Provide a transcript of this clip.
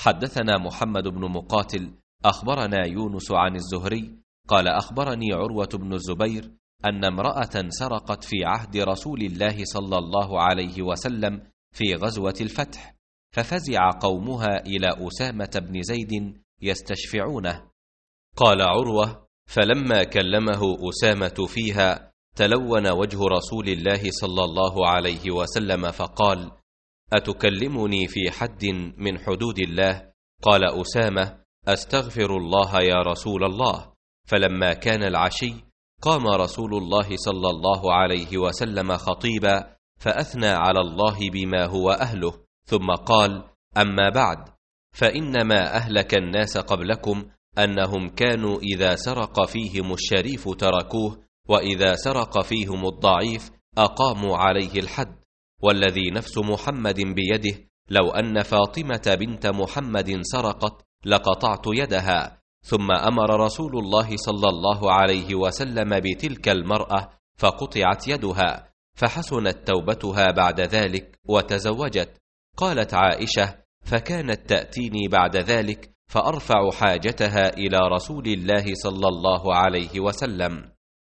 حدثنا محمد بن مقاتل أخبرنا يونس عن الزهري قال أخبرني عروة بن الزبير أن امرأة سرقت في عهد رسول الله صلى الله عليه وسلم في غزوة الفتح، ففزع قومها إلى أسامة بن زيد يستشفعونه. قال عروة: فلما كلمه أسامة فيها تلون وجه رسول الله صلى الله عليه وسلم فقال: أتكلمني في حد من حدود الله؟ قال أسامة: أستغفر الله يا رسول الله. فلما كان العشي قام رسول الله صلى الله عليه وسلم خطيبا فأثنى على الله بما هو أهله، ثم قال: أما بعد، فإنما أهلك الناس قبلكم أنهم كانوا إذا سرق فيهم الشريف تركوه، وإذا سرق فيهم الضعيف أقاموا عليه الحد، والذي نفس محمد بيده لو أن فاطمة بنت محمد سرقت لقطعت يدها. ثم أمر رسول الله صلى الله عليه وسلم بتلك المرأة فقطعت يدها، فحسنت توبتها بعد ذلك وتزوجت. قالت عائشة: فكانت تأتيني بعد ذلك فأرفع حاجتها إلى رسول الله صلى الله عليه وسلم.